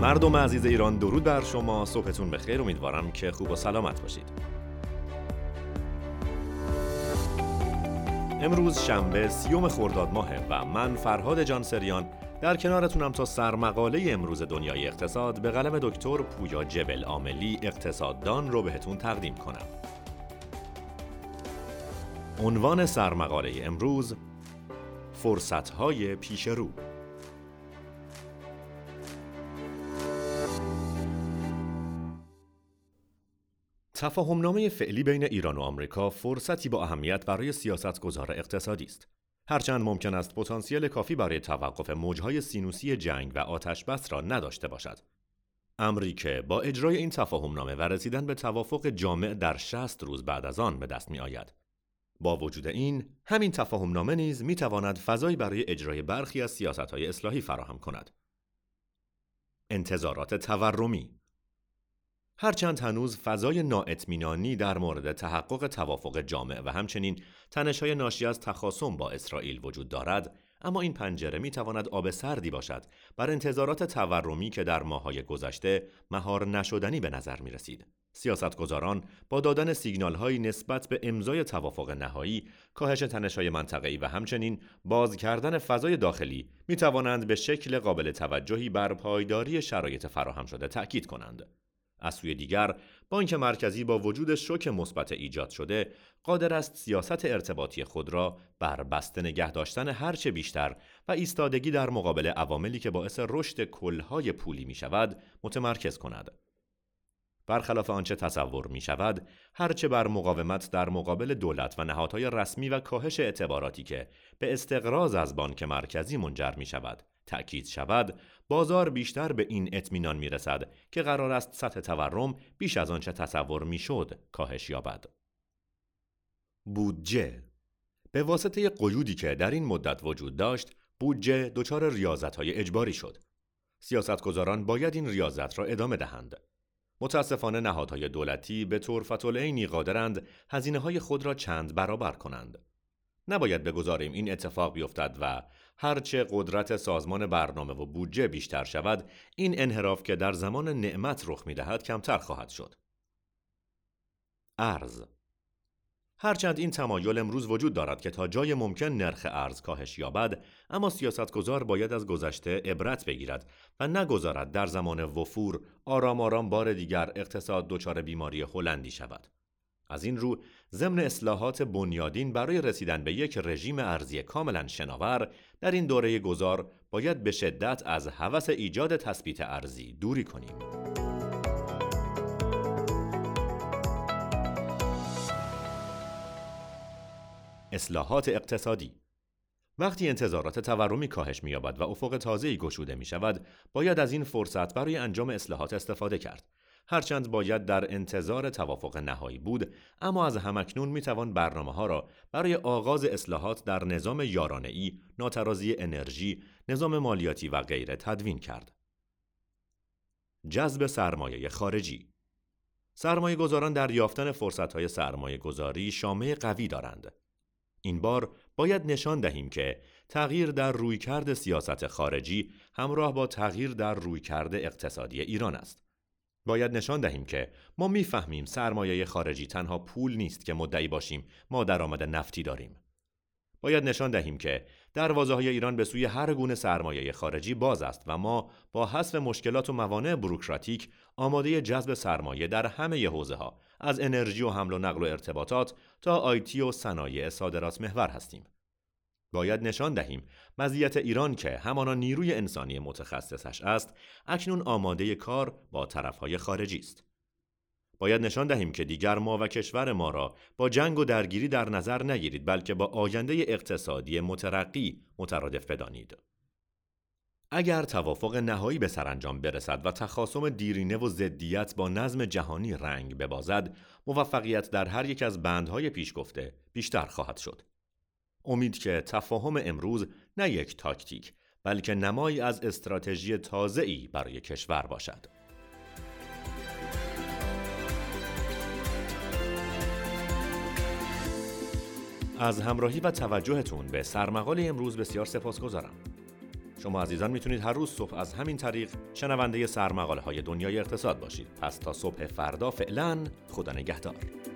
مردم عزیز ایران، درود بر شما. صبحتون بخیر. امیدوارم که خوب و سلامت باشید. امروز شنبه 30 خرداد ماهه و من فرهاد جانسریان در کنارتونم تا سرمقاله امروز دنیای اقتصاد به قلم دکتر پویا جبل عاملی اقتصاددان رو بهتون تقدیم کنم. عنوان سرمقاله امروز: فرصت‌های پیش رو. تفاهمنامه فعلی بین ایران و آمریکا فرصتی با اهمیت برای سیاستگزار اقتصادی است. هرچند ممکن است پتانسیل کافی برای توقف موجهای سینوسی جنگ و آتش‌بس را نداشته باشد. امری که با اجرای این تفاهمنامه و رسیدن به توافق جامع در 60 روز بعد از آن به دست می آید. با وجود این، همین تفاهمنامه نیز می تواند فضایی برای اجرای برخی از سیاست‌های اصلاحی فراهم کند. انتظارات تورمی. هرچند هنوز فضای نااطمینانی در مورد تحقق توافق جامع و همچنین تنش‌های ناشی از تخاصم با اسرائیل وجود دارد، اما این پنجره می‌تواند آب سردی باشد بر انتظارات تورمی که در ماه‌های گذشته مهار نشدنی به نظر می‌رسید. سیاستگزاران با دادن سیگنال‌هایی نسبت به امضای توافق نهایی، کاهش تنش‌های منطقه‌ای و همچنین باز کردن فضای داخلی می‌توانند به شکل قابل توجهی بر پایداری شرایط فراهم شده تأکید کنند. از سوی دیگر، بانک مرکزی با وجود شوک مثبت ایجاد شده، قادر است سیاست ارتباطی خود را بر بسته نگه داشتن هرچه بیشتر و ایستادگی در مقابل عواملی که باعث رشد کلهای پولی می شود، متمرکز کند. برخلاف آنچه تصور می شود، هرچه بر مقاومت در مقابل دولت و نهادهای رسمی و کاهش اعتباراتی که به استقراض از بانک مرکزی منجر می شود، تأکید شود، بازار بیشتر به این اطمینان می رسد که قرار است سطح تورم بیش از آنچه تصور می شد کاهش یابد. بودجه. به واسطه قیودی که در این مدت وجود داشت، بودجه دچار ریاضت‌های اجباری شد. سیاستگزاران باید این ریاضت را ادامه دهند. متاسفانه نهادهای دولتی به طور فتوالعینی قادرند هزینه‌های خود را چند برابر کنند. نباید بگذاریم این اتفاق بیفتد و هرچه قدرت سازمان برنامه و بودجه بیشتر شود، این انحراف که در زمان نعمت رخ می‌دهد کمتر خواهد شد. ارز. هرچند این تمایل امروز وجود دارد که تا جای ممکن نرخ ارز کاهش یابد، اما سیاستگزار باید از گذشته عبرت بگیرد و نگذارد در زمان وفور آرام آرام بار دیگر اقتصاد دچار بیماری هلندی شود. از این رو، ضمن اصلاحات بنیادین برای رسیدن به یک رژیم ارزی کاملا شناور، در این دوره گذار باید به شدت از هوس ایجاد تثبیت ارزی دوری کنیم. اصلاحات اقتصادی. وقتی انتظارات تورمی کاهش می‌یابد و افق تازه‌ای گشوده می‌شود، باید از این فرصت برای انجام اصلاحات استفاده کرد. هرچند باید در انتظار توافق نهایی بود، اما از همکنون می‌توان برنامه‌ها را برای آغاز اصلاحات در نظام یارانه‌ای، ناترازی انرژی، نظام مالیاتی و غیره تدوین کرد. جذب سرمایه خارجی. سرمایه‌گذاران در یافتن فرصت‌های سرمایه‌گذاری شامه قوی دارند. این بار باید نشان دهیم که تغییر در رویکرد سیاست خارجی همراه با تغییر در رویکرد اقتصادی ایران است. باید نشان دهیم که ما می‌فهمیم سرمایه خارجی تنها پول نیست که مدعی باشیم ما درآمد نفتی داریم. باید نشان دهیم که دروازه‌های ایران به سوی هر گونه سرمایه خارجی باز است و ما با حذف مشکلات و موانع بوروکراتیک آماده جذب سرمایه در همه حوزه‌ها، از انرژی و حمل و نقل و ارتباطات تا آیتی و صنایع صادرات محور هستیم. باید نشان دهیم مزیت ایران که همانا نیروی انسانی متخصصش است، اکنون آماده کار با طرف‌های خارجی است. باید نشان دهیم که دیگر ما و کشور ما را با جنگ و درگیری در نظر نگیرید، بلکه با آینده اقتصادی مترقی مترادف بدانید. اگر توافق نهایی به سرانجام برسد و تخاصم دیرینه و ضدیت با نظم جهانی رنگ ببازد، موفقیت در هر یک از بندهای پیش گفته بیشتر خواهد شد. امید که تفاهم امروز نه یک تاکتیک، بلکه نمایی از استراتژی تازه‌ای برای کشور باشد. از همراهی و توجهتون به سرمقاله امروز بسیار سپاسگزارم. شما عزیزان میتونید هر روز صبح از همین طریق شنونده سرمقاله های دنیای اقتصاد باشید. پس تا صبح فردا فعلا خدا نگهدار.